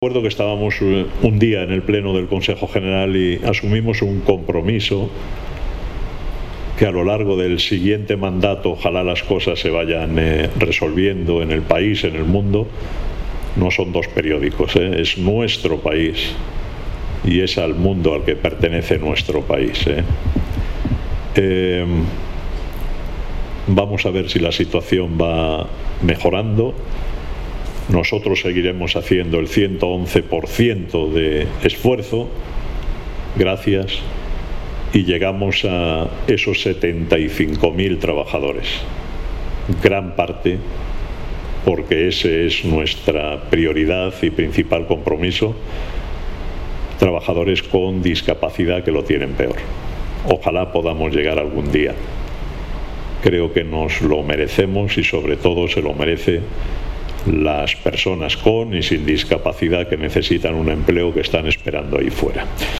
Recuerdo que estábamos un día en el Pleno del Consejo General y asumimos un compromiso que a lo largo del siguiente mandato ojalá las cosas se vayan resolviendo en el país, en el mundo. No son dos periódicos, es nuestro país y es al mundo al que pertenece nuestro país. Vamos a ver si la situación va mejorando. Nosotros seguiremos haciendo el 111% de esfuerzo, gracias, y llegamos a esos 75.000 trabajadores. Gran parte, porque ese es nuestra prioridad y principal compromiso, trabajadores con discapacidad que lo tienen peor. Ojalá podamos llegar algún día. Creo que nos lo merecemos y sobre todo se lo merece las personas con y sin discapacidad que necesitan un empleo, que están esperando ahí fuera.